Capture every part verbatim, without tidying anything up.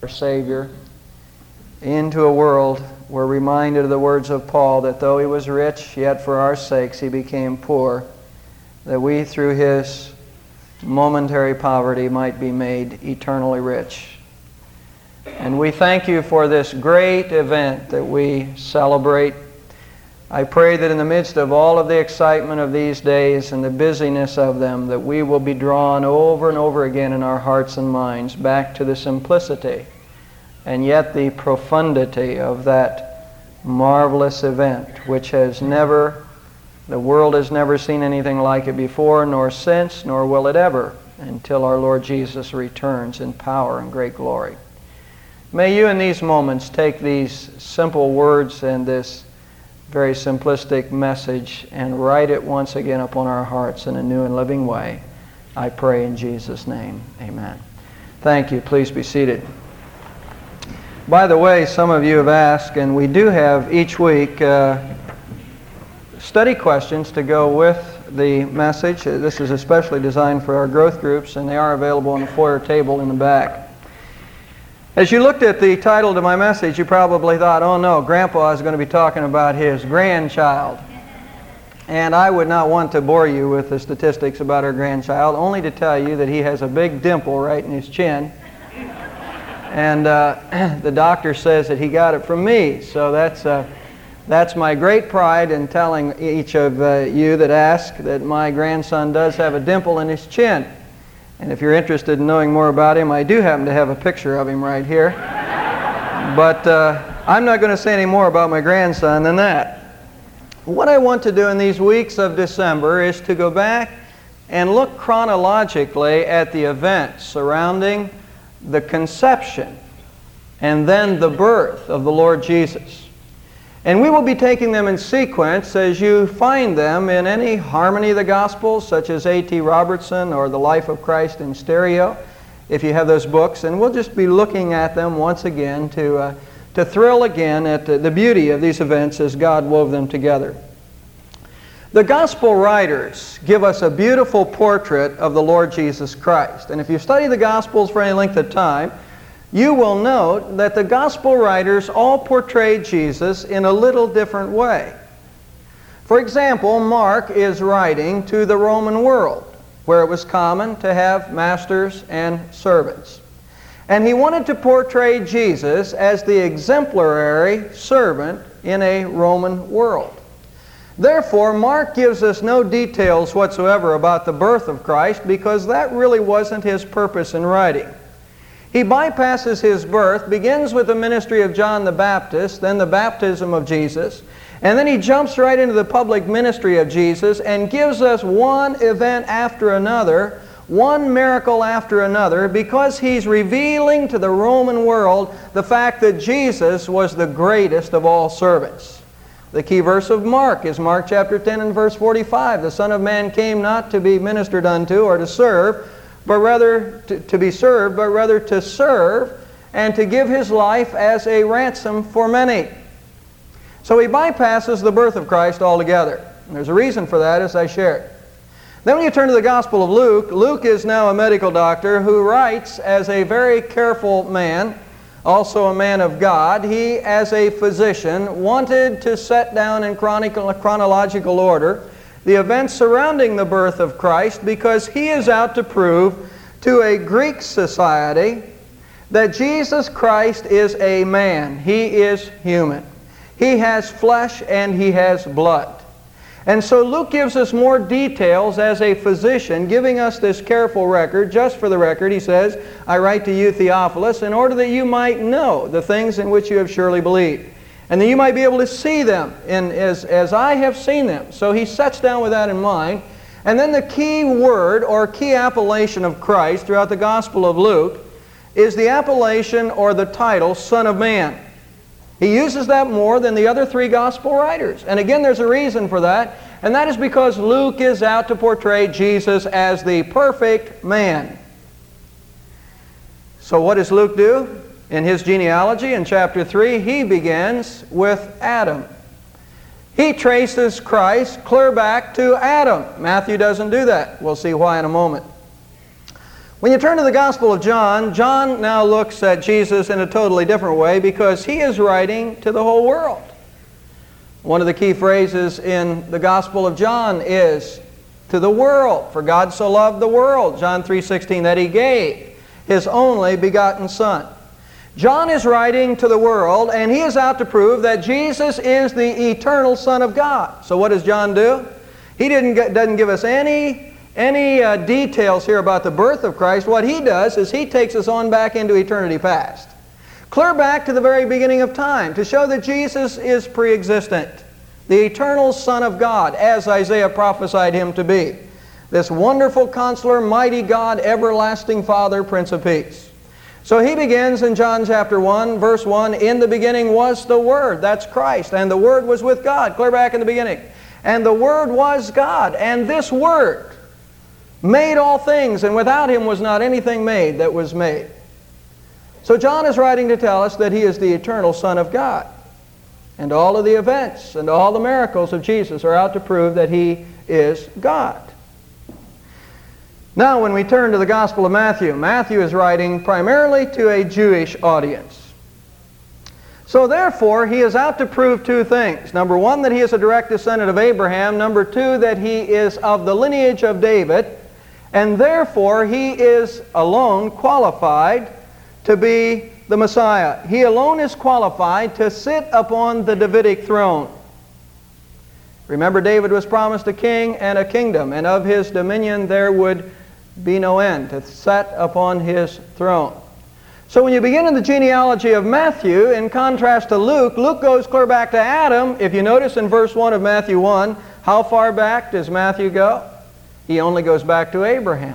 our Savior into a world, we're reminded of the words of Paul that though he was rich, yet for our sakes he became poor, that we through his momentary poverty might be made eternally rich. And we thank you for this great event that we celebrate. I pray that in the midst of all of the excitement of these days and the busyness of them, that we will be drawn over and over again in our hearts and minds back to the simplicity and yet the profundity of that marvelous event, which has never, the world has never seen anything like it before, nor since, nor will it ever, until our Lord Jesus returns in power and great glory. May you in these moments take these simple words and this very simplistic message and write it once again upon our hearts in a new and living way. I pray in Jesus' name. Amen. Thank you. Please be seated. By the way, some of you have asked, and we do have each week uh, study questions to go with the message. This is especially designed for our growth groups, and they are available on the foyer table in the back. As you looked at the title to my message, you probably thought, oh no, Grandpa is going to be talking about his grandchild. And I would not want to bore you with the statistics about our grandchild, only to tell you that he has a big dimple right in his chin. And uh, the doctor says that he got it from me. So that's, uh, that's my great pride in telling each of uh, you that ask that my grandson does have a dimple in his chin. And if you're interested in knowing more about him, I do happen to have a picture of him right here. But uh, I'm not going to say any more about my grandson than that. What I want to do in these weeks of December is to go back and look chronologically at the events surrounding the conception and then the birth of the Lord Jesus. And we will be taking them in sequence as you find them in any Harmony of the Gospels, such as A T Robertson or The Life of Christ in Stereo, if you have those books. And we'll just be looking at them once again to, uh, to thrill again at the, the beauty of these events as God wove them together. The Gospel writers give us a beautiful portrait of the Lord Jesus Christ. And if you study the Gospels for any length of time, you will note that the Gospel writers all portray Jesus in a little different way. For example, Mark is writing to the Roman world, where it was common to have masters and servants. And he wanted to portray Jesus as the exemplary servant in a Roman world. Therefore, Mark gives us no details whatsoever about the birth of Christ, because that really wasn't his purpose in writing. He bypasses his birth, begins with the ministry of John the Baptist, then the baptism of Jesus, and then he jumps right into the public ministry of Jesus and gives us one event after another, one miracle after another, because he's revealing to the Roman world the fact that Jesus was the greatest of all servants. The key verse of Mark is Mark chapter ten and verse forty-five. The Son of Man came not to be ministered unto or to serve, but rather to, to be served, but rather to serve and to give his life as a ransom for many. So he bypasses the birth of Christ altogether. And there's a reason for that, as I shared. Then when you turn to the Gospel of Luke, Luke is now a medical doctor who writes as a very careful man, also a man of God. He, as a physician, wanted to set down in chronological order the events surrounding the birth of Christ, because he is out to prove to a Greek society that Jesus Christ is a man. He is human. He has flesh and he has blood. And so Luke gives us more details as a physician, giving us this careful record. Just for the record, he says, I write to you, Theophilus, in order that you might know the things in which you have surely believed, and that you might be able to see them in, as, as I have seen them. So he sets down with that in mind. And then the key word or key appellation of Christ throughout the Gospel of Luke is the appellation or the title, Son of Man. He uses that more than the other three Gospel writers. And again, there's a reason for that, and that is because Luke is out to portray Jesus as the perfect man. So what does Luke do? In his genealogy, in chapter three, he begins with Adam. He traces Christ clear back to Adam. Matthew doesn't do that. We'll see why in a moment. When you turn to the Gospel of John, John now looks at Jesus in a totally different way because he is writing to the whole world. One of the key phrases in the Gospel of John is, to the world. For God so loved the world, John three sixteen, that He gave His only begotten Son. John is writing to the world, and he is out to prove that Jesus is the eternal Son of God. So what does John do? He didn't get, doesn't give us any Any uh, details here about the birth of Christ. What he does is he takes us on back into eternity past. Clear back to the very beginning of time to show that Jesus is pre-existent. The eternal Son of God, as Isaiah prophesied Him to be. This wonderful Counselor, mighty God, everlasting Father, Prince of Peace. So he begins in John chapter one, verse one, in the beginning was the Word, that's Christ, and the Word was with God, clear back in the beginning. And the Word was God, and this Word made all things, and without Him was not anything made that was made. So John is writing to tell us that He is the eternal Son of God. And all of the events and all the miracles of Jesus are out to prove that He is God. Now when we turn to the Gospel of Matthew, Matthew is writing primarily to a Jewish audience. So therefore, he is out to prove two things. Number one, that he is a direct descendant of Abraham. Number two, that he is of the lineage of David. And therefore, he is alone qualified to be the Messiah. He alone is qualified to sit upon the Davidic throne. Remember, David was promised a king and a kingdom, and of his dominion there would be no end, to sit upon his throne. So when you begin in the genealogy of Matthew, in contrast to Luke, Luke goes clear back to Adam. If you notice in verse one of Matthew one, how far back does Matthew go? He only goes back to Abraham.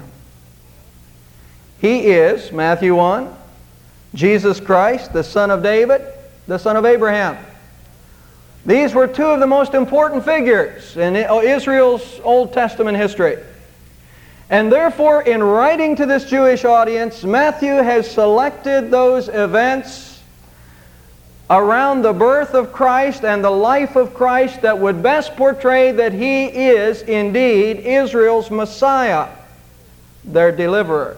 He is, Matthew one, Jesus Christ, the son of David, the son of Abraham. These were two of the most important figures in Israel's Old Testament history. And therefore, in writing to this Jewish audience, Matthew has selected those events around the birth of Christ and the life of Christ that would best portray that He is indeed Israel's Messiah, their deliverer.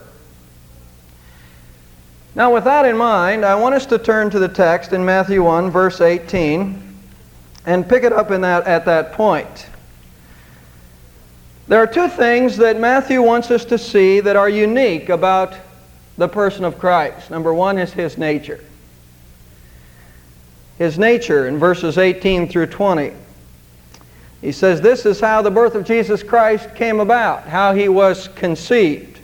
Now with that in mind, I want us to turn to the text in Matthew one, verse eighteen, and pick it up in that, at that point. There are two things that Matthew wants us to see that are unique about the person of Christ. Number one is His nature. His nature in verses eighteen through twenty. He says, this is how the birth of Jesus Christ came about, how He was conceived.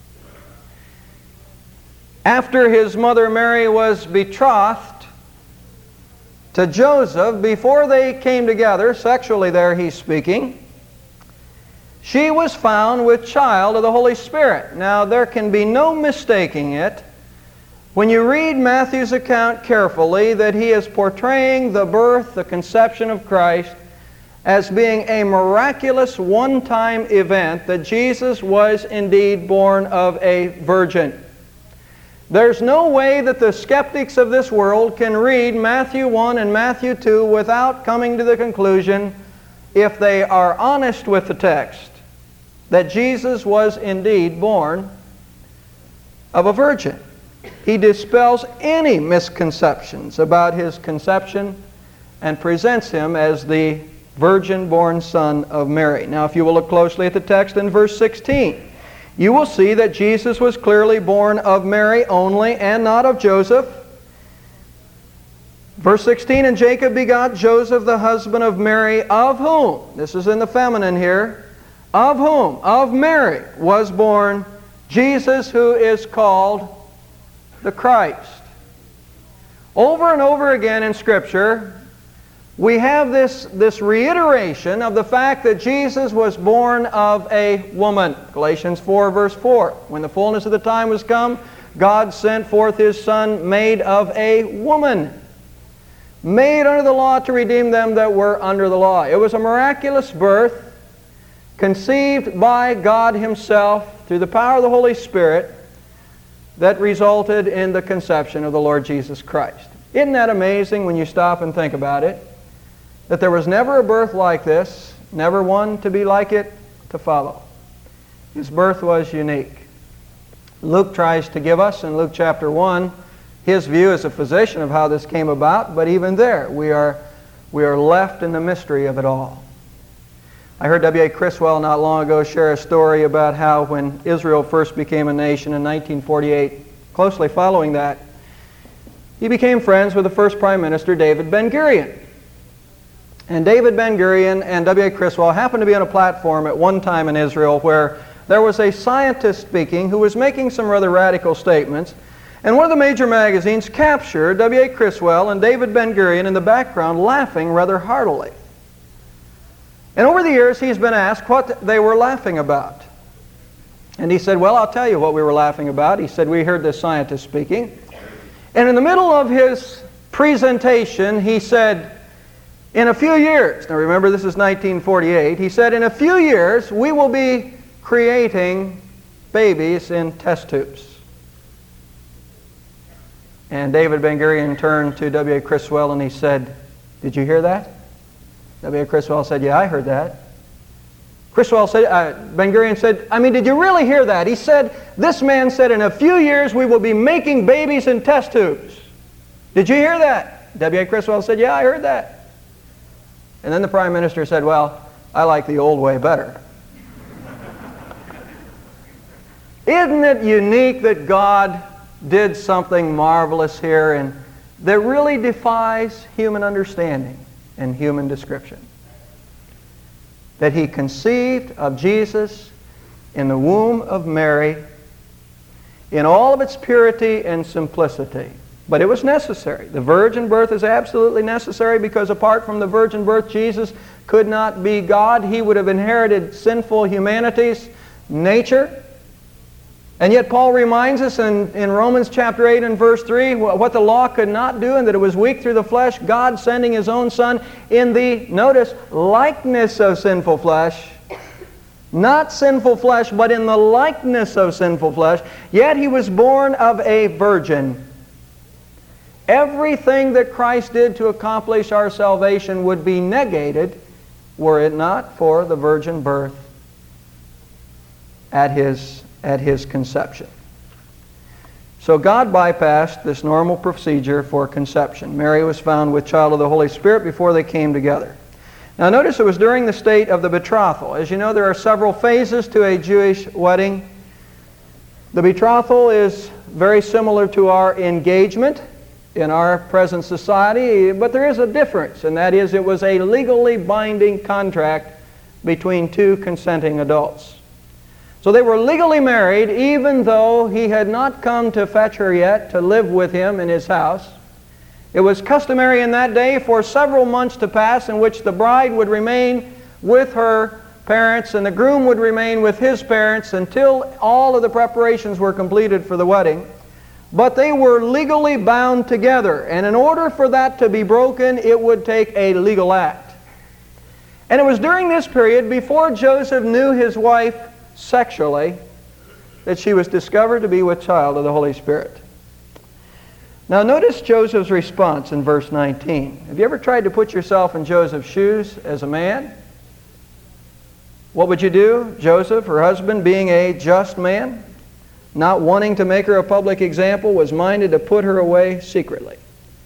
After His mother Mary was betrothed to Joseph, before they came together, sexually there he's speaking, she was found with child of the Holy Spirit. Now there can be no mistaking it when you read Matthew's account carefully that he is portraying the birth, the conception of Christ as being a miraculous one-time event, that Jesus was indeed born of a virgin. There's no way that the skeptics of this world can read Matthew one and Matthew two without coming to the conclusion, if they are honest with the text, that Jesus was indeed born of a virgin. He dispels any misconceptions about His conception and presents Him as the virgin-born Son of Mary. Now, if you will look closely at the text in verse sixteen, you will see that Jesus was clearly born of Mary only and not of Joseph. Verse sixteen, and Jacob begot Joseph, the husband of Mary, of whom, this is in the feminine here, of whom, of Mary, was born Jesus, who is called the Christ. Over and over again in Scripture, we have this, this reiteration of the fact that Jesus was born of a woman. Galatians four, verse four. When the fullness of the time was come, God sent forth His Son, made of a woman, made under the law to redeem them that were under the law. It was a miraculous birth, conceived by God Himself through the power of the Holy Spirit, that resulted in the conception of the Lord Jesus Christ. Isn't that amazing when you stop and think about it? That there was never a birth like this, never one to be like it to follow. His birth was unique. Luke tries to give us in Luke chapter one his view as a physician of how this came about, but even there we are, we are left in the mystery of it all. I heard W A Criswell not long ago share a story about how when Israel first became a nation in nineteen forty-eight, closely following that, he became friends with the first Prime Minister, David Ben-Gurion. And David Ben-Gurion and W A Criswell happened to be on a platform at one time in Israel where there was a scientist speaking who was making some rather radical statements, and one of the major magazines captured W A Criswell and David Ben-Gurion in the background laughing rather heartily. And over the years he's been asked what they were laughing about. And he said, well, I'll tell you what we were laughing about. He said, we heard this scientist speaking. And in the middle of his presentation, he said, in a few years, now remember this is nineteen forty-eight, he said, in a few years we will be creating babies in test tubes. And David Ben-Gurion turned to W A Criswell and he said, did you hear that? W A Criswell said, yeah, I heard that. Criswell said, uh, Ben-Gurion said, I mean, did you really hear that? He said, this man said, in a few years we will be making babies in test tubes. Did you hear that? W A Criswell said, yeah, I heard that. And then the Prime Minister said, well, I like the old way better. Isn't it unique that God did something marvelous here and that really defies human understanding and human description? That He conceived of Jesus in the womb of Mary in all of its purity and simplicity. But it was necessary. The virgin birth is absolutely necessary because apart from the virgin birth, Jesus could not be God. He would have inherited sinful humanity's nature. And yet Paul reminds us in, in Romans chapter eight and verse three what the law could not do, and that it was weak through the flesh, God sending His own Son in the, notice, likeness of sinful flesh. Not sinful flesh, but in the likeness of sinful flesh. Yet He was born of a virgin. Everything that Christ did to accomplish our salvation would be negated were it not for the virgin birth at His, at His conception. So God bypassed this normal procedure for conception. Mary was found with child of the Holy Spirit before they came together. Now notice it was during the state of the betrothal. As you know, there are several phases to a Jewish wedding. The betrothal is very similar to our engagement in our present society, but there is a difference, and that is it was a legally binding contract between two consenting adults. So they were legally married even though he had not come to fetch her yet to live with him in his house. It was customary in that day for several months to pass in which the bride would remain with her parents and the groom would remain with his parents until all of the preparations were completed for the wedding. But they were legally bound together, and in order for that to be broken, it would take a legal act. And it was during this period, before Joseph knew his wife sexually, that she was discovered to be with child of the Holy Spirit. Now notice Joseph's response in verse nineteen. Have you ever tried to put yourself in Joseph's shoes as a man? What would you do? Joseph, her husband, being a just man, not wanting to make her a public example, was minded to put her away secretly.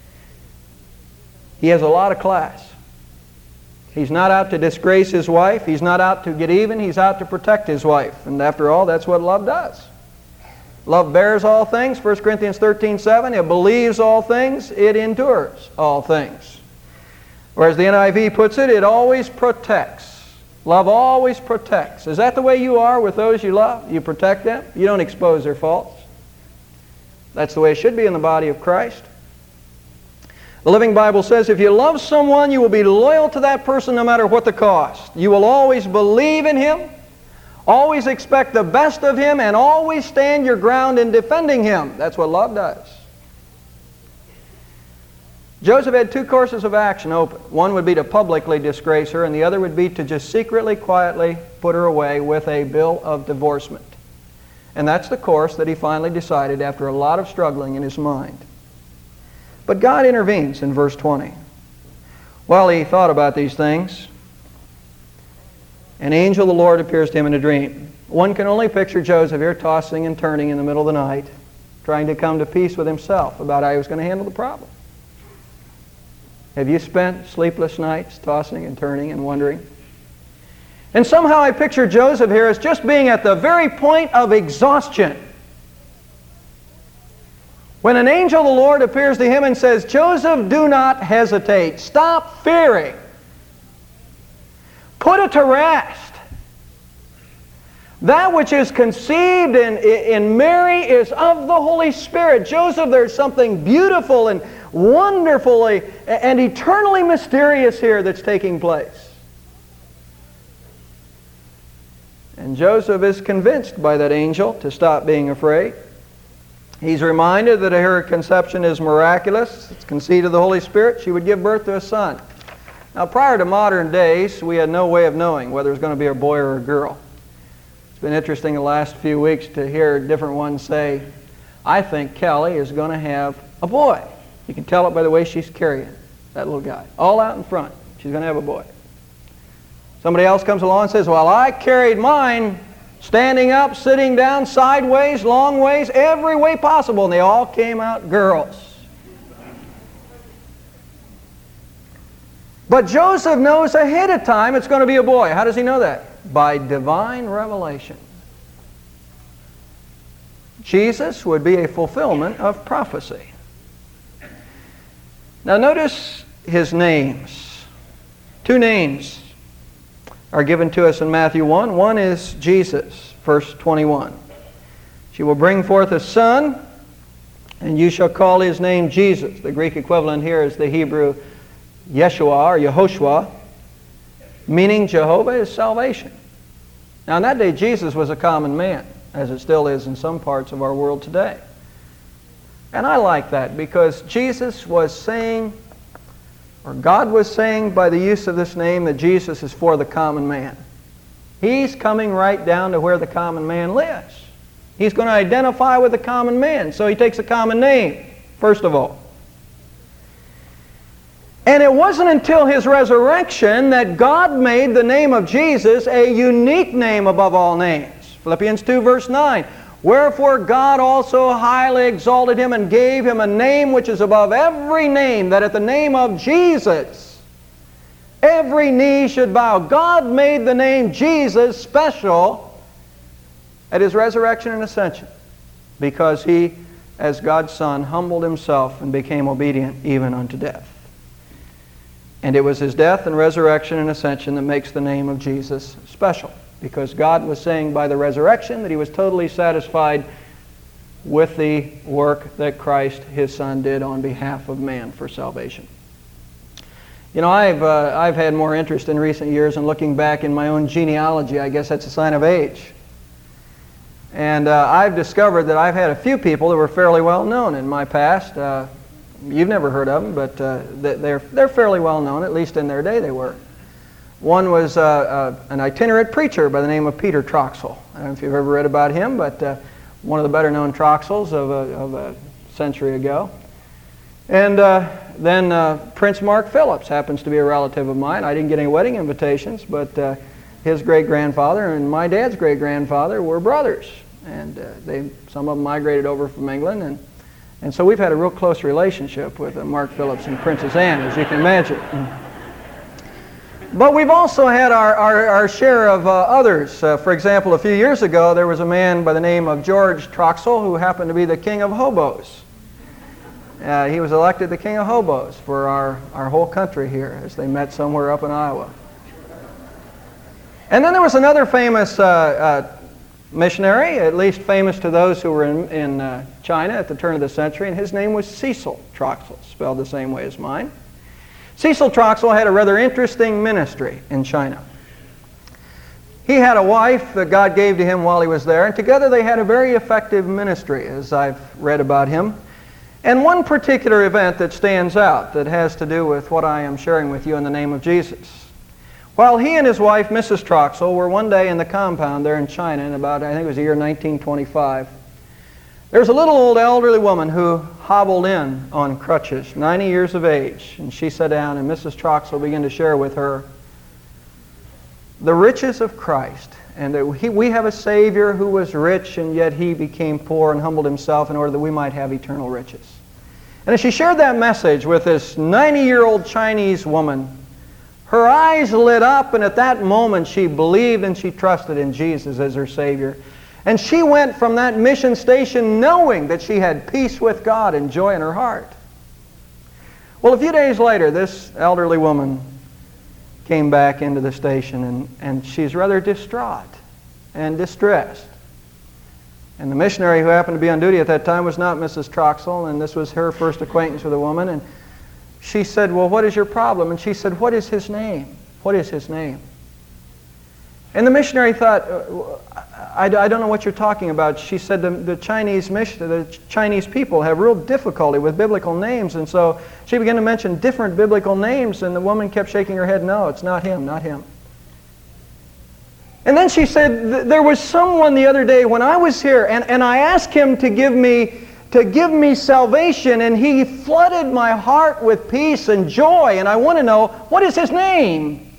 He has a lot of class. He's not out to disgrace his wife. He's not out to get even. He's out to protect his wife. And after all, that's what love does. Love bears all things, First Corinthians thirteen seven. It believes all things. It endures all things. Or as the N I V puts it, it always protects. Love always protects. Is that the way you are with those you love? You protect them? You don't expose their faults? That's the way it should be in the body of Christ. The Living Bible says, if you love someone, you will be loyal to that person no matter what the cost. You will always believe in him, always expect the best of him, and always stand your ground in defending him. That's what love does. Joseph had two courses of action open. One would be to publicly disgrace her, and the other would be to just secretly, quietly put her away with a bill of divorcement. And that's the course that he finally decided after a lot of struggling in his mind. But God intervenes in verse twenty. While he thought about these things, an angel of the Lord appears to him in a dream. One can only picture Joseph here tossing and turning in the middle of the night, trying to come to peace with himself about how he was going to handle the problem. Have you spent sleepless nights tossing and turning and wondering? And somehow I picture Joseph here as just being at the very point of exhaustion, when an angel of the Lord appears to him and says, Joseph, do not hesitate. Stop fearing. Put it to rest. That which is conceived in, in Mary is of the Holy Spirit. Joseph, there's something beautiful and wonderfully and eternally mysterious here that's taking place. And Joseph is convinced by that angel to stop being afraid. He's reminded that her conception is miraculous. It's conceived of the Holy Spirit. She would give birth to a son. Now, prior to modern days, we had no way of knowing whether it was going to be a boy or a girl. It's been interesting the last few weeks to hear different ones say, I think Kelly is going to have a boy. You can tell it by the way she's carrying that little guy. All out in front. She's going to have a boy. Somebody else comes along and says, well, I carried mine standing up, sitting down, sideways, long ways, every way possible, and they all came out girls. But Joseph knows ahead of time it's going to be a boy. How does he know that? By divine revelation. Jesus would be a fulfillment of prophecy. Now notice his names. Two names are given to us in Matthew one. One is Jesus, verse twenty-one. She will bring forth a son, and you shall call his name Jesus. The Greek equivalent here is the Hebrew Yeshua or Yehoshua, meaning Jehovah is salvation. Now in that day, Jesus was a common man, as it still is in some parts of our world today. And I like that because Jesus was saying, or God was saying by the use of this name, that Jesus is for the common man. He's coming right down to where the common man lives. He's going to identify with the common man, so he takes a common name, first of all. And it wasn't until his resurrection that God made the name of Jesus a unique name above all names. Philippians two, verse nine. Wherefore God also highly exalted him and gave him a name which is above every name, that at the name of Jesus every knee should bow. God made the name Jesus special at his resurrection and ascension because he, as God's Son, humbled himself and became obedient even unto death. And it was his death and resurrection and ascension that makes the name of Jesus special. Because God was saying by the resurrection that he was totally satisfied with the work that Christ, his Son, did on behalf of man for salvation. You know, I've, uh, I've had more interest in recent years in looking back in my own genealogy. I guess that's a sign of age. And uh, I've discovered that I've had a few people that were fairly well known in my past. Uh, you've never heard of them, but uh, they're, they're fairly well known, at least in their day they were. One was uh, uh, an itinerant preacher by the name of Peter Troxel. I don't know if you've ever read about him, but uh, one of the better known Troxels of a, of a century ago. And uh, then uh, Prince Mark Phillips happens to be a relative of mine. I didn't get any wedding invitations, but uh, his great-grandfather and my dad's great-grandfather were brothers. And uh, they, some of them migrated over from England. And, and so we've had a real close relationship with uh, Mark Phillips and Princess Anne, as you can imagine. But we've also had our, our, our share of uh, others. Uh, for example, a few years ago, there was a man by the name of George Troxel who happened to be the king of hobos. Uh, he was elected the king of hobos for our, our whole country here as they met somewhere up in Iowa. And then there was another famous uh, uh, missionary, at least famous to those who were in, in uh, China at the turn of the century, and his name was Cecil Troxel, spelled the same way as mine. Cecil Troxel had a rather interesting ministry in China. He had a wife that God gave to him while he was there, and together they had a very effective ministry, as I've read about him. And one particular event that stands out that has to do with what I am sharing with you in the name of Jesus. While he and his wife, Missus Troxel, were one day in the compound there in China in about, I think it was the year nineteen twenty-five, there was a little old elderly woman who hobbled in on crutches, ninety years of age, and she sat down and Missus Troxel began to share with her the riches of Christ, and that he, we have a Savior who was rich, and yet He became poor and humbled Himself in order that we might have eternal riches. And as she shared that message with this ninety-year-old Chinese woman, her eyes lit up, and at that moment she believed and she trusted in Jesus as her Savior. And she went from that mission station knowing that she had peace with God and joy in her heart. Well, a few days later, this elderly woman came back into the station, and, and she's rather distraught and distressed. And the missionary who happened to be on duty at that time was not Missus Troxell, and this was her first acquaintance with a woman. And she said, well, what is your problem? And she said, what is his name? What is his name? And the missionary thought, I, I don't know what you're talking about. She said the, the Chinese mission, the Chinese people have real difficulty with biblical names. And so she began to mention different biblical names, and the woman kept shaking her head, no, it's not him, not him. And then she said, there was someone the other day when I was here, and, and I asked him to give me to give me salvation, and he flooded my heart with peace and joy, and I want to know, what is his name?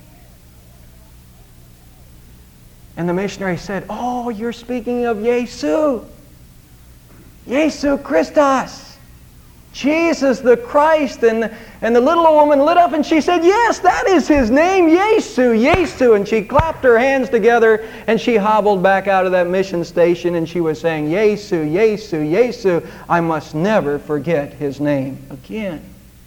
And the missionary said, oh, you're speaking of Yesu. Yesu Christus. Jesus the Christ. And, and the little woman lit up and she said, yes, that is his name, Yesu, Yesu. And she clapped her hands together and she hobbled back out of that mission station and she was saying, Yesu, Yesu, Yesu. I must never forget his name again.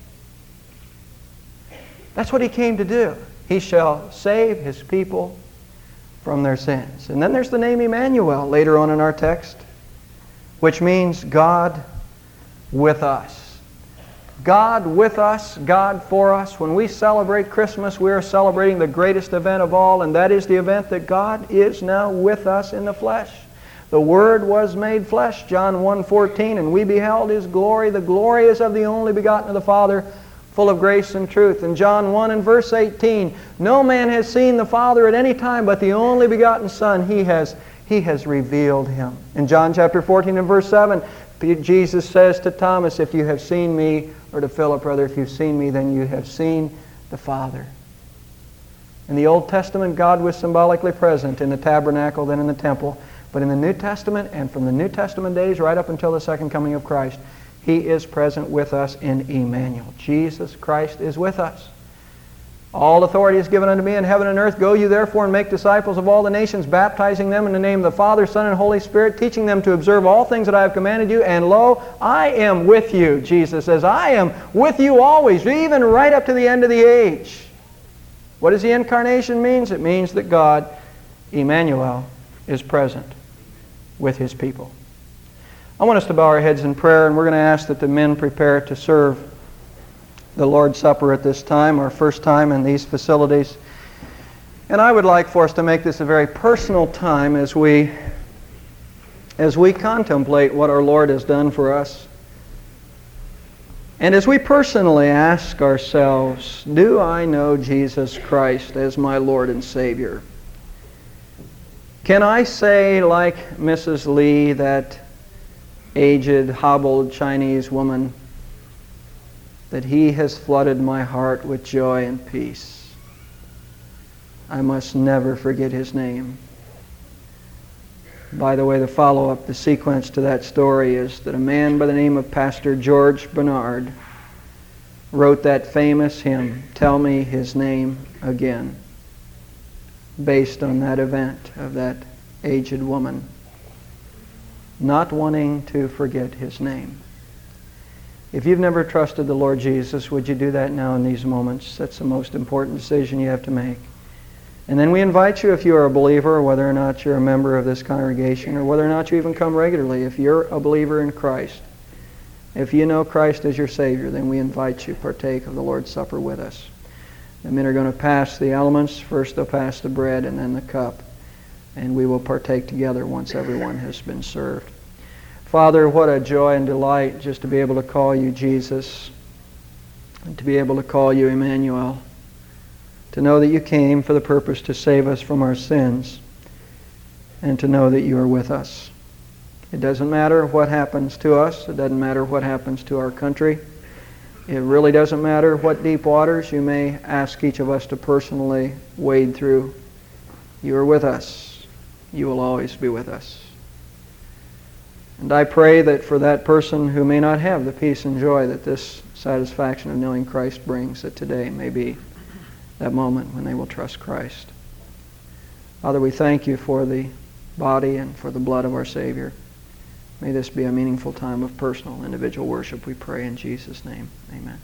That's what he came to do. He shall save his people from their sins. And then there's the name Emmanuel later on in our text, which means God with us. God with us, God for us. When we celebrate Christmas, we are celebrating the greatest event of all, and that is the event that God is now with us in the flesh. The Word was made flesh, John one fourteen, and we beheld His glory. The glory is of the only begotten of the Father, full of grace and truth. In John one and verse eighteen, no man has seen the Father at any time, but the only begotten Son, He has, he has revealed Him. In John chapter fourteen and verse seven, Jesus says to Thomas, if you have seen me, or to Philip rather, if you've seen me, then you have seen the Father. In the Old Testament, God was symbolically present in the tabernacle, then in the temple. But in the New Testament, and from the New Testament days right up until the second coming of Christ, He is present with us in Emmanuel. Jesus Christ is with us. All authority is given unto me in heaven and earth. Go you therefore and make disciples of all the nations, baptizing them in the name of the Father, Son, and Holy Spirit, teaching them to observe all things that I have commanded you. And lo, I am with you, Jesus says. I am with you always, even right up to the end of the age. What does the incarnation mean? It means that God, Emmanuel, is present with His people. I want us to bow our heads in prayer, and we're going to ask that the men prepare to serve the Lord's Supper at this time, our first time in these facilities. And I would like for us to make this a very personal time as we as we contemplate what our Lord has done for us. And as we personally ask ourselves, do I know Jesus Christ as my Lord and Savior? Can I say, like Missus Lee, that aged, hobbled Chinese woman, that He has flooded my heart with joy and peace? I must never forget His name. By the way, the follow-up, the sequence to that story is that a man by the name of Pastor George Bernard wrote that famous hymn, Tell Me His Name Again, based on that event of that aged woman not wanting to forget His name. If you've never trusted the Lord Jesus, would you do that now in these moments? That's the most important decision you have to make. And then we invite you, if you are a believer, whether or not you're a member of this congregation, or whether or not you even come regularly, if you're a believer in Christ, if you know Christ as your Savior, then we invite you to partake of the Lord's Supper with us. The men are going to pass the elements. First they'll pass the bread and then the cup. And we will partake together once everyone has been served. Father, what a joy and delight just to be able to call you Jesus, and to be able to call you Emmanuel, to know that you came for the purpose to save us from our sins, and to know that you are with us. It doesn't matter what happens to us. It doesn't matter what happens to our country. It really doesn't matter what deep waters you may ask each of us to personally wade through. You are with us. You will always be with us. And I pray that for that person who may not have the peace and joy that this satisfaction of knowing Christ brings, that today may be that moment when they will trust Christ. Father, we thank you for the body and for the blood of our Savior. May this be a meaningful time of personal, individual worship, we pray in Jesus' name. Amen.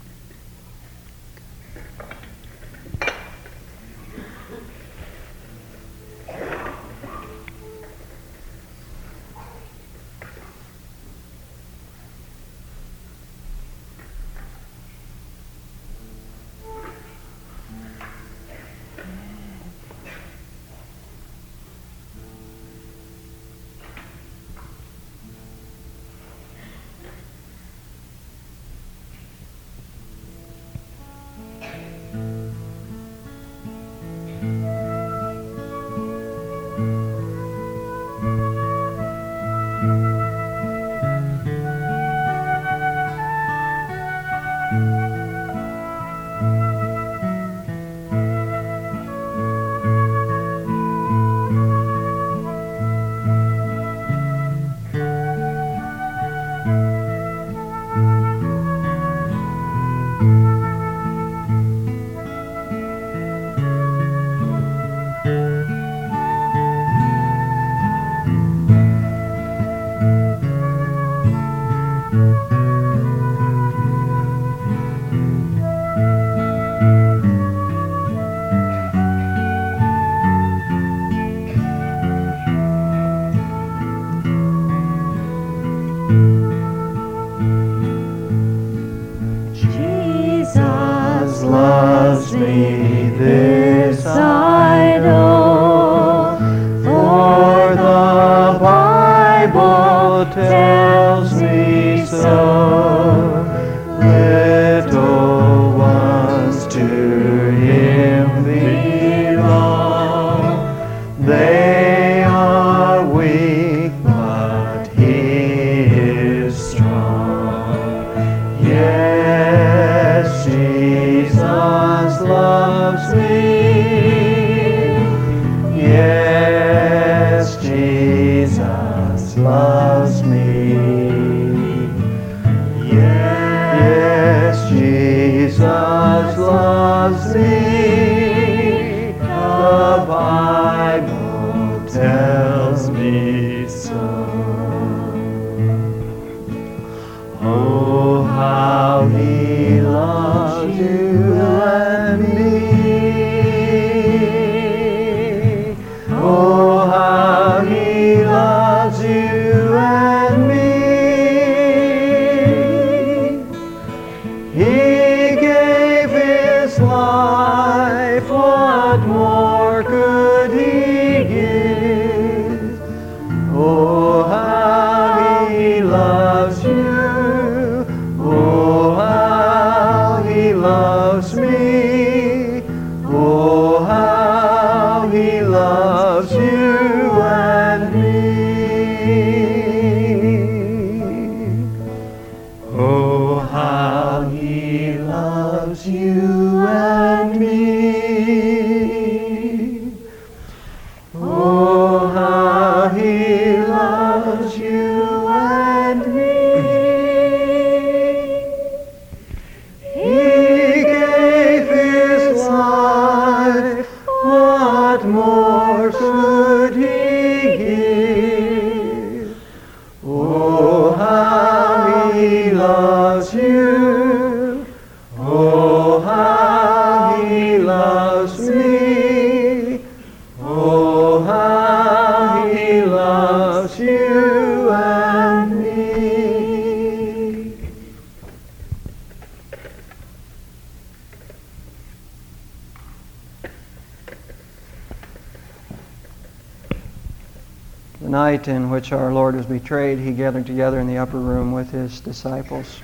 The night in which our Lord was betrayed, he gathered together in the upper room with his disciples.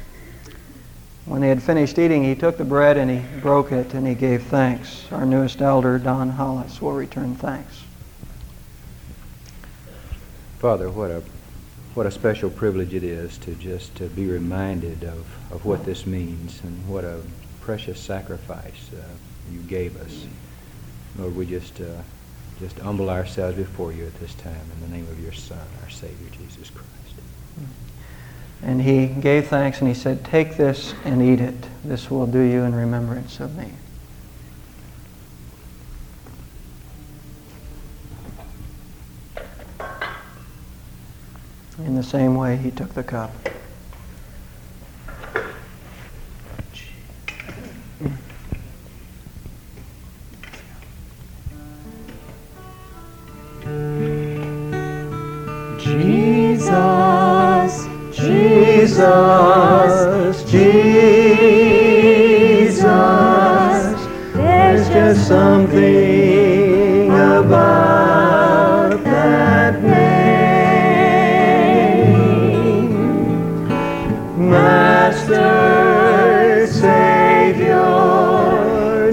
When they had finished eating, he took the bread and he broke it and he gave thanks. Our newest elder, Don Hollis, will return thanks. Father, what a what a special privilege it is to just to be reminded of, of what this means and what a precious sacrifice uh, you gave us. Lord, we just uh, just humble ourselves before you at this time in the name of your Son, our Savior, Jesus Christ. And he gave thanks and he said, "Take this and eat it. This will do you in remembrance of me." In the same way, he took the cup. Jesus, Jesus, Jesus, there's just something about that name. Master, Savior,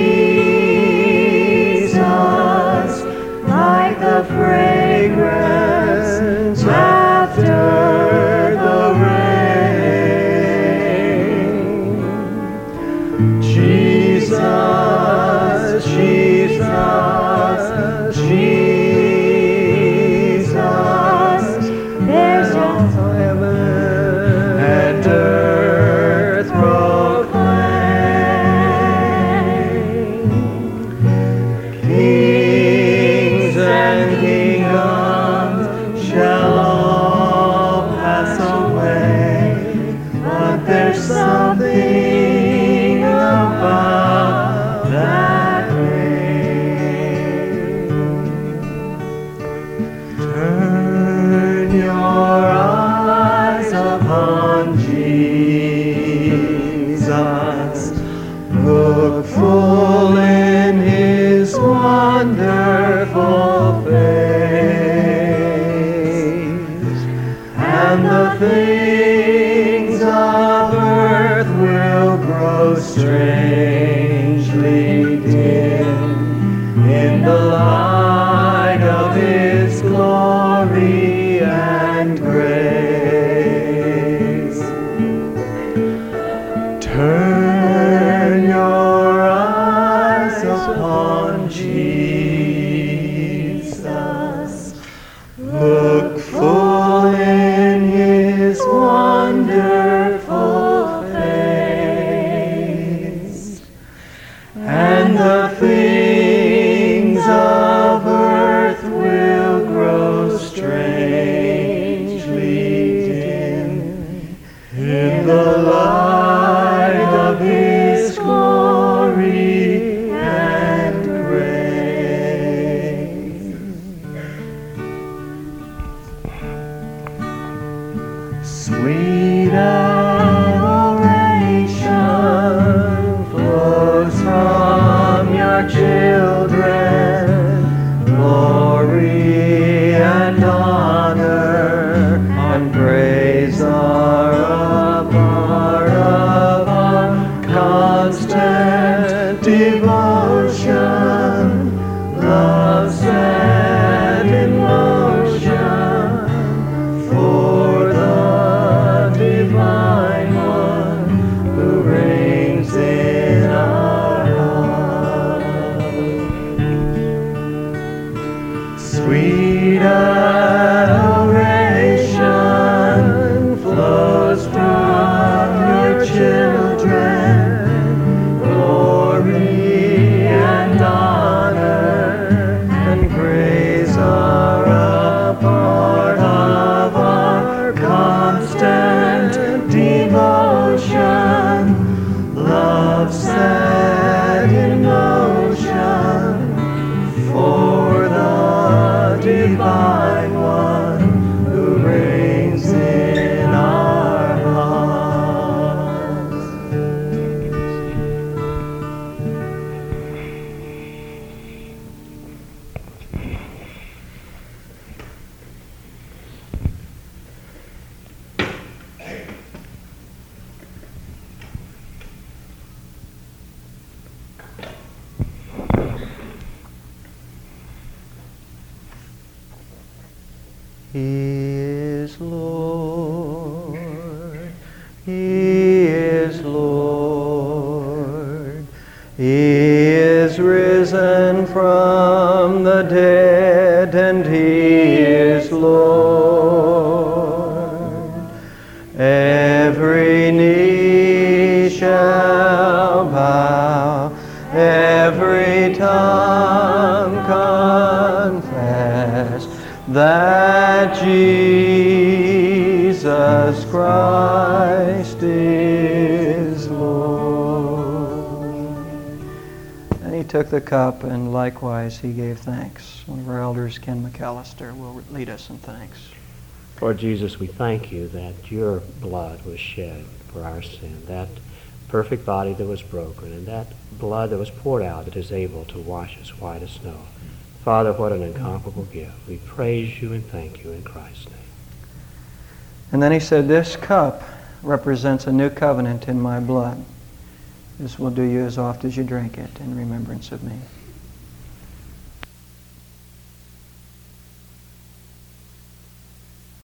Jesus, like the fragrance after the rain. Jesus, Jesus, Jesus, there's just heaven and earth proclaim. Kings and kingdoms shall all pass away, but there's something about that name. Turn your eyes upon Jesus. Look full in his wonderful face, and the things of earth will grow strangely dim in the light of his glory and grace. Turn your eyes upon Jesus. Look full in his wonderful face, and the things of earth will grow strangely dim in the light of his glory and grace. Sweet adoration flows from your children. Glory and honor and praise are a part of our constant devotion. Love set in motion for the Divine One who reigns in our hearts. Sweet adoration flows from your children. Glory and honor and praise are a part of our constant devotion. Love set in motion for the Divine One who reigns in our hearts. He is Lord, He is Lord, He is risen from the the dead, and He is Lord. Every knee shall bow, every tongue confess that Jesus Christ is Lord. And He took the cup, and likewise He gave thanks. One of our elders, Ken McAllister, will lead us in thanks. Lord Jesus, we thank you that your blood was shed for our sin, that perfect body that was broken, and that blood that was poured out that is able to wash us white as snow. Father, what an incomparable gift. We praise you and thank you in Christ's name. And then He said, this cup represents a new covenant in my blood. This will do you as oft as you drink it in remembrance of me.